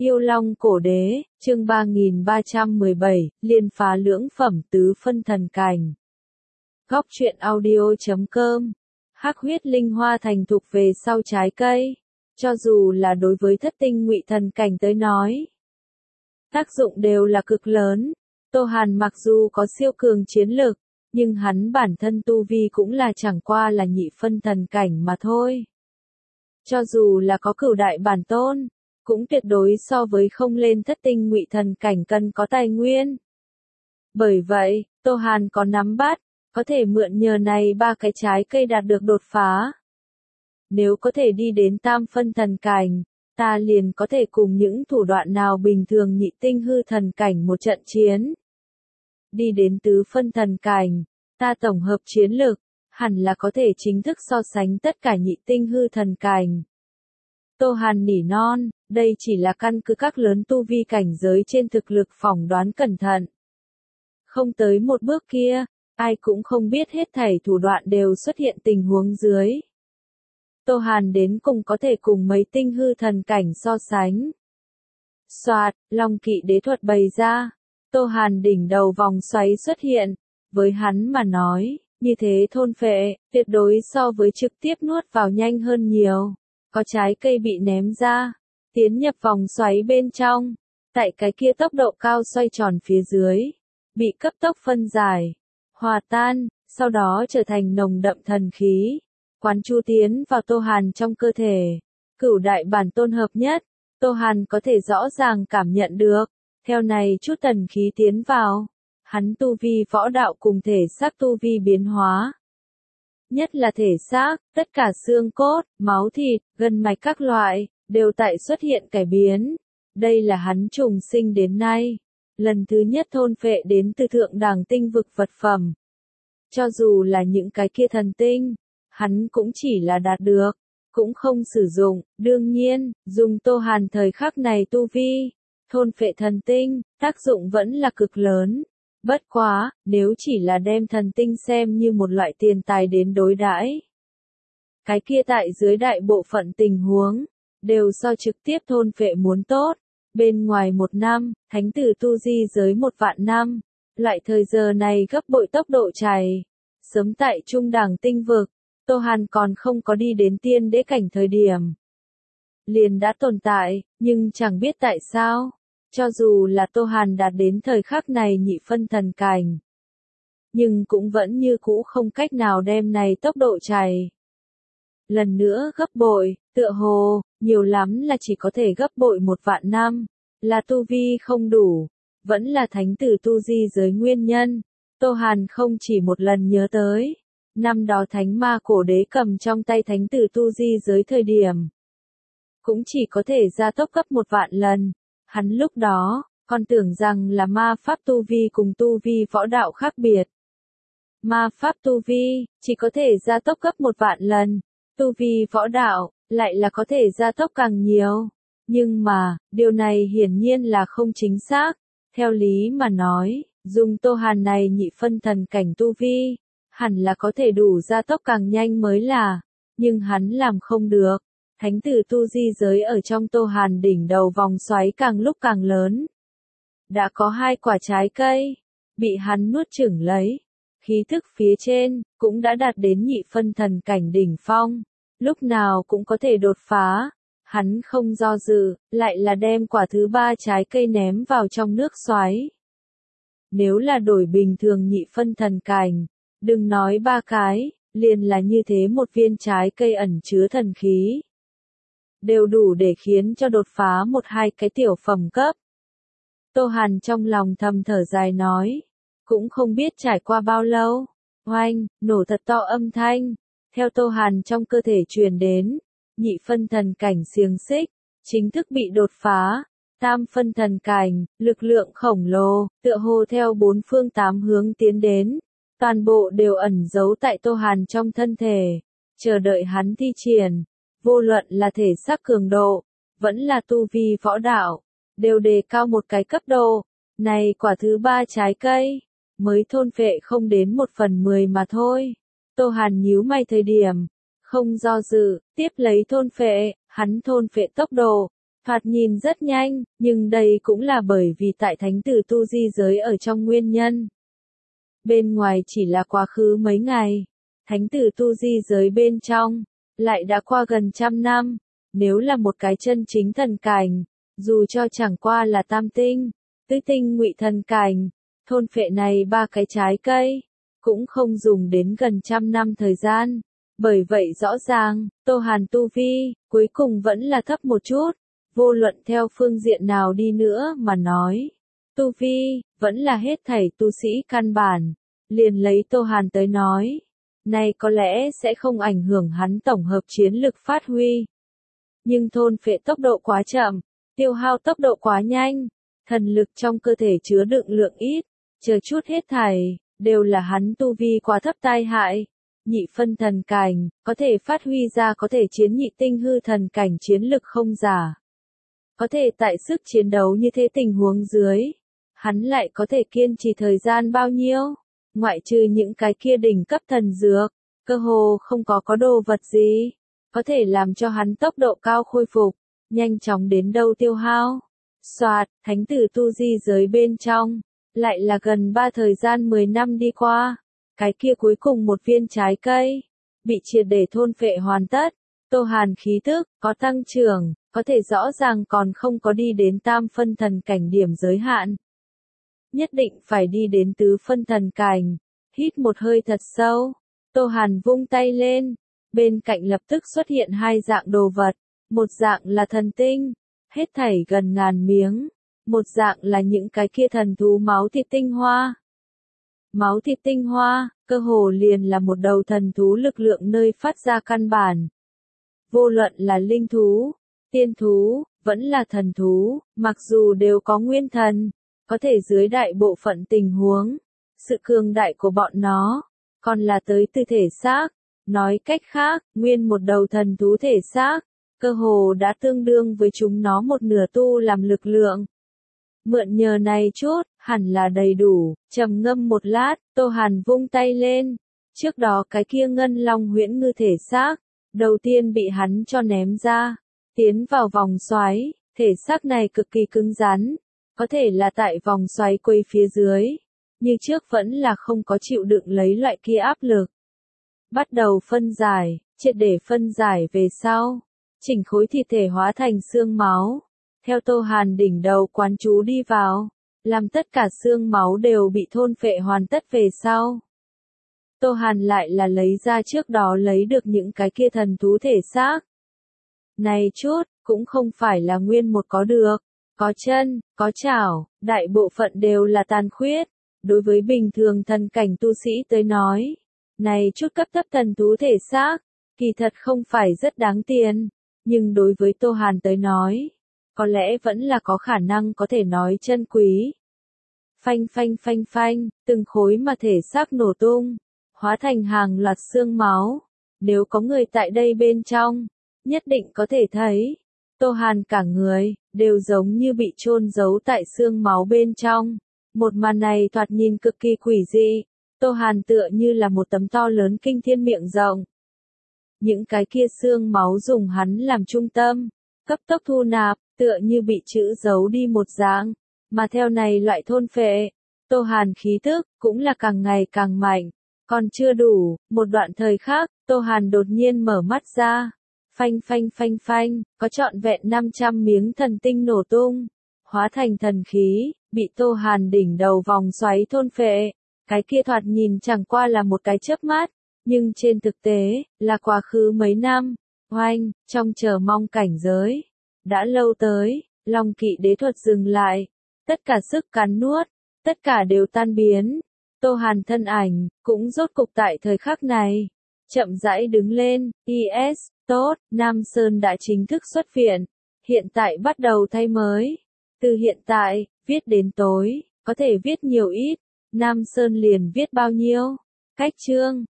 Yêu Long Cổ Đế, chương 3317, liên phá lưỡng phẩm tứ phân thần cảnh. Góc truyện audio.com. Hắc huyết linh hoa thành thục về sau trái cây, cho dù là đối với thất tinh ngụy thần cảnh tới nói, tác dụng đều là cực lớn. Tô Hàn mặc dù có siêu cường chiến lực, nhưng hắn bản thân tu vi cũng là chẳng qua là nhị phân thần cảnh mà thôi. Cho dù là có cửu đại bản tôn, cũng tuyệt đối so với không lên thất tinh ngụy thần cảnh cần có tài nguyên. Bởi vậy, Tô Hàn có nắm bắt, có thể mượn nhờ này ba cái trái cây đạt được đột phá. Nếu có thể đi đến tam phân thần cảnh, ta liền có thể cùng những thủ đoạn nào bình thường nhị tinh hư thần cảnh một trận chiến. Đi đến tứ phân thần cảnh, ta tổng hợp chiến lực, hẳn là có thể chính thức so sánh tất cả nhị tinh hư thần cảnh. Tô Hàn nỉ non, đây chỉ là căn cứ các lớn tu vi cảnh giới trên thực lực phỏng đoán cẩn thận. Không tới một bước kia, ai cũng không biết hết thảy thủ đoạn đều xuất hiện tình huống dưới. Tô Hàn đến cùng có thể cùng mấy tinh hư thần cảnh so sánh. Soạt, Long Kỵ đế thuật bày ra, Tô Hàn đỉnh đầu vòng xoáy xuất hiện, với hắn mà nói, như thế thôn phệ, tuyệt đối so với trực tiếp nuốt vào nhanh hơn nhiều. Có trái cây bị ném ra, tiến nhập vòng xoáy bên trong, tại cái kia tốc độ cao xoay tròn phía dưới, bị cấp tốc phân giải, hòa tan, sau đó trở thành nồng đậm thần khí, quán chu tiến vào Tô Hàn trong cơ thể. Cửu đại bản tôn hợp nhất, Tô Hàn có thể rõ ràng cảm nhận được, theo này chút thần khí tiến vào, hắn tu vi võ đạo cùng thể xác tu vi biến hóa. Nhất là thể xác, tất cả xương cốt, máu thịt, gân mạch các loại, đều tại xuất hiện cải biến. Đây là hắn trùng sinh đến nay, lần thứ nhất thôn phệ đến từ thượng đẳng tinh vực vật phẩm. Cho dù là những cái kia thần tinh, hắn cũng chỉ là đạt được, cũng không sử dụng. Đương nhiên, dùng Tô Hàn thời khắc này tu vi, thôn phệ thần tinh, tác dụng vẫn là cực lớn. Bất quá, nếu chỉ là đem thần tinh xem như một loại tiền tài đến đối đãi, cái kia tại dưới đại bộ phận tình huống, đều so trực tiếp thôn phệ muốn tốt. Bên ngoài 1 năm, thánh tử tu di giới 1 vạn năm, loại thời giờ này gấp bội tốc độ chảy. Sớm tại trung đẳng tinh vực, Tô Hàn còn không có đi đến tiên đế cảnh thời điểm, liền đã tồn tại, nhưng chẳng biết tại sao. Cho dù là Tô Hàn đạt đến thời khắc này nhị phân thần cảnh, nhưng cũng vẫn như cũ không cách nào đem này tốc độ chảy lần nữa gấp bội, tựa hồ, nhiều lắm là chỉ có thể gấp bội 1 vạn năm, là tu vi không đủ, vẫn là thánh tử tu di giới nguyên nhân. Tô Hàn không chỉ một lần nhớ tới, năm đó thánh ma cổ đế cầm trong tay thánh tử tu di giới thời điểm, cũng chỉ có thể gia tốc gấp 1 vạn lần. Hắn lúc đó, còn tưởng rằng là ma pháp tu vi cùng tu vi võ đạo khác biệt. Ma pháp tu vi, chỉ có thể gia tốc gấp 1 vạn lần, tu vi võ đạo, lại là có thể gia tốc càng nhiều. Nhưng mà, điều này hiển nhiên là không chính xác. Theo lý mà nói, dùng Tô Hàn này nhị phân thần cảnh tu vi, hẳn là có thể đủ gia tốc càng nhanh mới là, nhưng hắn làm không được. Thánh tử tu di giới ở trong Tô Hàn đỉnh đầu vòng xoáy càng lúc càng lớn. Đã có 2 quả trái cây, bị hắn nuốt chửng lấy. Khí thức phía trên, cũng đã đạt đến nhị phân thần cảnh đỉnh phong. Lúc nào cũng có thể đột phá. Hắn không do dự, lại là đem quả thứ 3 trái cây ném vào trong nước xoáy. Nếu là đổi bình thường nhị phân thần cảnh, đừng nói 3 cái, liền là như thế một viên trái cây ẩn chứa thần khí, đều đủ để khiến cho đột phá 1-2 cái tiểu phẩm cấp. Tô Hàn trong lòng thầm thở dài nói, cũng không biết trải qua bao lâu, oanh, nổ thật to âm thanh, theo Tô Hàn trong cơ thể truyền đến, nhị phân thần cảnh xiềng xích, chính thức bị đột phá. Tam phân thần cảnh, lực lượng khổng lồ, tựa hồ theo 4 phương 8 hướng tiến đến, toàn bộ đều ẩn giấu tại Tô Hàn trong thân thể, chờ đợi hắn thi triển. Vô luận là thể xác cường độ, vẫn là tu vi võ đạo, đều đề cao một cái cấp độ. Này quả thứ 3 trái cây, mới thôn phệ không đến 1/10 mà thôi. Tô Hàn nhíu mày thời điểm, không do dự, tiếp lấy thôn phệ, hắn thôn phệ tốc độ, Thoạt nhìn rất nhanh, nhưng đây cũng là bởi vì tại thánh tử tu di giới ở trong nguyên nhân. Bên ngoài chỉ là quá khứ mấy ngày, thánh tử tu di giới bên trong, lại đã qua gần 100 năm. Nếu là một cái chân chính thần cảnh, dù cho chẳng qua là tam tinh, tứ tinh ngụy thần cảnh, thôn phệ này 3 cái trái cây, cũng không dùng đến gần 100 năm thời gian. Bởi vậy rõ ràng, Tô Hàn tu vi, cuối cùng vẫn là thấp một chút. Vô luận theo phương diện nào đi nữa mà nói, tu vi, vẫn là hết thảy tu sĩ căn bản. Liền lấy Tô Hàn tới nói, này có lẽ sẽ không ảnh hưởng hắn tổng hợp chiến lực phát huy. Nhưng thôn phệ tốc độ quá chậm, tiêu hao tốc độ quá nhanh, thần lực trong cơ thể chứa đựng lượng ít, chờ chút hết thảy, đều là hắn tu vi quá thấp tai hại. Nhị phân thần cảnh, có thể phát huy ra có thể chiến nhị tinh hư thần cảnh chiến lực không giả. Có thể tại sức chiến đấu như thế tình huống dưới, hắn lại có thể kiên trì thời gian bao nhiêu? Ngoại trừ những cái kia đỉnh cấp thần dược, cơ hồ không có đồ vật gì, có thể làm cho hắn tốc độ cao khôi phục, nhanh chóng đến đâu tiêu hao. Soạt, thánh tử tu di giới bên trong, lại là gần 3 thời gian 10 năm đi qua, cái kia cuối cùng một viên trái cây, bị triệt để thôn phệ hoàn tất. Tô Hàn khí tức, có tăng trưởng, có thể rõ ràng còn không có đi đến tam phân thần cảnh điểm giới hạn. Nhất định phải đi đến tứ phân thần cảnh. Hít một hơi thật sâu, Tô Hàn vung tay lên, bên cạnh lập tức xuất hiện 2 dạng đồ vật, một dạng là thần tinh, hết thảy gần 1000 miếng, một dạng là những cái kia thần thú máu thịt tinh hoa. Máu thịt tinh hoa, cơ hồ liền là một đầu thần thú lực lượng nơi phát ra căn bản. Vô luận là linh thú, tiên thú, vẫn là thần thú, mặc dù đều có nguyên thần, có thể dưới đại bộ phận tình huống, sự cường đại của bọn nó, còn là tới từ thể xác. Nói cách khác, nguyên một đầu thần thú thể xác, cơ hồ đã tương đương với chúng nó một nửa tu làm lực lượng. Mượn nhờ này chút, hẳn là đầy đủ. Trầm ngâm một lát, Tô Hàn vung tay lên. Trước đó cái kia ngân long huyễn ngư thể xác, đầu tiên bị hắn cho ném ra, tiến vào vòng xoáy. Thể xác này cực kỳ cứng rắn, có thể là tại vòng xoáy quay phía dưới, như trước vẫn là không có chịu đựng lấy loại kia áp lực. Bắt đầu phân giải, triệt để phân giải về sau, chỉnh khối thịt thể hóa thành xương máu. Theo Tô Hàn đỉnh đầu quán chú đi vào, làm tất cả xương máu đều bị thôn phệ hoàn tất về sau. Tô Hàn lại là lấy ra trước đó lấy được những cái kia thần thú thể xác. Này chút, cũng không phải là nguyên một có được, có chân, có chảo, đại bộ phận đều là tàn khuyết. Đối với bình thường thần cảnh tu sĩ tới nói, này chút cấp thấp thần thú thể xác, kỳ thật không phải rất đáng tiền, nhưng đối với Tô Hàn tới nói, có lẽ vẫn là có khả năng có thể nói chân quý. Phanh phanh phanh phanh, từng khối mà thể xác nổ tung, hóa thành hàng loạt xương máu. Nếu có người tại đây bên trong, nhất định có thể thấy, Tô Hàn cả người, đều giống như bị chôn giấu tại xương máu bên trong. Một màn này thoạt nhìn cực kỳ quỷ dị, Tô Hàn tựa như là một tấm to lớn kinh thiên miệng rộng. Những cái kia xương máu dùng hắn làm trung tâm, cấp tốc thu nạp, tựa như bị chữ giấu đi một dạng, mà theo này loại thôn phệ, Tô Hàn khí tức cũng là càng ngày càng mạnh, còn chưa đủ, một đoạn thời khác, Tô Hàn đột nhiên mở mắt ra, phanh phanh phanh phanh, có trọn vẹn 500 miếng thần tinh nổ tung, hóa thành thần khí, bị Tô Hàn đỉnh đầu vòng xoáy thôn phệ. Cái kia thoạt nhìn chẳng qua là một cái chớp mắt, nhưng trên thực tế, là quá khứ mấy năm. Oanh, trong chờ mong cảnh giới. Đã lâu tới, Long Kỵ đế thuật dừng lại. Tất cả sức cắn nuốt, tất cả đều tan biến. Tô Hàn thân ảnh, cũng rốt cục tại thời khắc này. Chậm rãi đứng lên, IS, tốt, Nam Sơn đã chính thức xuất viện. Hiện tại bắt đầu thay mới. Từ hiện tại, viết đến tối, có thể viết nhiều ít. Nam Sơn liền viết bao nhiêu? Cách chương